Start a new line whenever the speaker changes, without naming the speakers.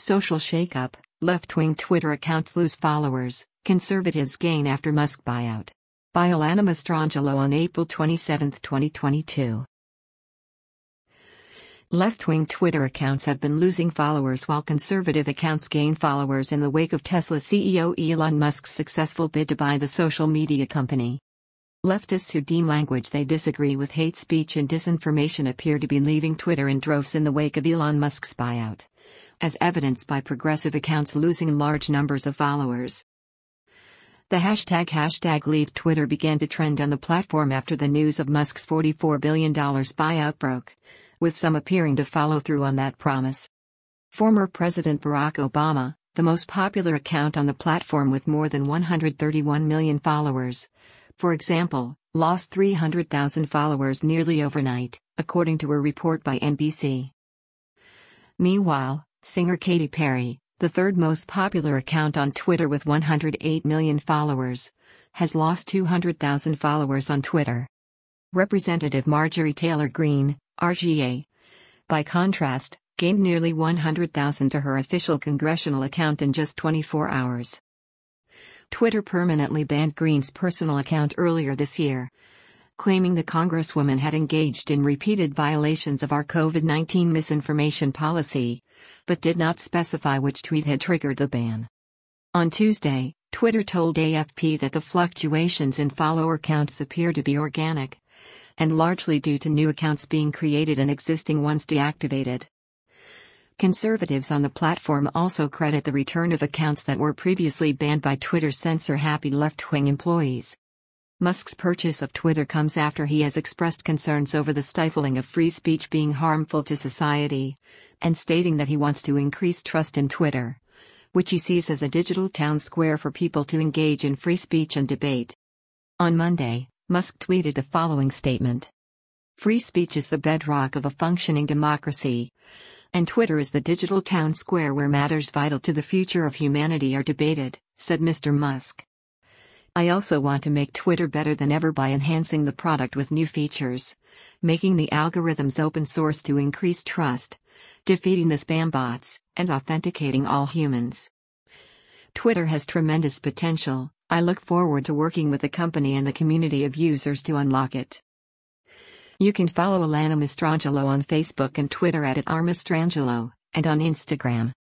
Social shakeup, left-wing Twitter accounts lose followers, conservatives gain after Musk buyout. By Alana Mastrangelo on April 27, 2022. Left-wing Twitter accounts have been losing followers while conservative accounts gain followers in the wake of Tesla CEO Elon Musk's successful bid to buy the social media company. Leftists who deem language they disagree with hate speech and disinformation appear to be leaving Twitter in droves in the wake of Elon Musk's buyout, as evidenced by progressive accounts losing large numbers of followers. The hashtag Leave Twitter began to trend on the platform after the news of Musk's $44 billion buyout broke, with some appearing to follow through on that promise. Former President Barack Obama, the most popular account on the platform with more than 131 million followers, for example, lost 300,000 followers nearly overnight, according to a report by NBC. Meanwhile, singer Katy Perry, the third most popular account on Twitter with 108 million followers, has lost 200,000 followers on Twitter. Representative Marjorie Taylor Greene, RGA, by contrast, gained nearly 100,000 to her official congressional account in just 24 hours. Twitter permanently banned Greene's personal account earlier this year, claiming the Congresswoman had engaged in repeated violations of our COVID-19 misinformation policy, but did not specify which tweet had triggered the ban. On Tuesday, Twitter told AFP that the fluctuations in follower counts appear to be organic, and largely due to new accounts being created and existing ones deactivated. Conservatives on the platform also credit the return of accounts that were previously banned by Twitter's censor-happy left-wing employees. Musk's purchase of Twitter comes after he has expressed concerns over the stifling of free speech being harmful to society, and stating that he wants to increase trust in Twitter, which he sees as a digital town square for people to engage in free speech and debate. On Monday, Musk tweeted the following statement: "Free speech is the bedrock of a functioning democracy, and Twitter is the digital town square where matters vital to the future of humanity are debated," said Mr. Musk. "I also want to make Twitter better than ever by enhancing the product with new features, making the algorithms open source to increase trust, defeating the spam bots, and authenticating all humans. Twitter has tremendous potential. I look forward to working with the company and the community of users to unlock it." You can follow Alana Mastrangelo on Facebook and Twitter @RMastrangelo, and on Instagram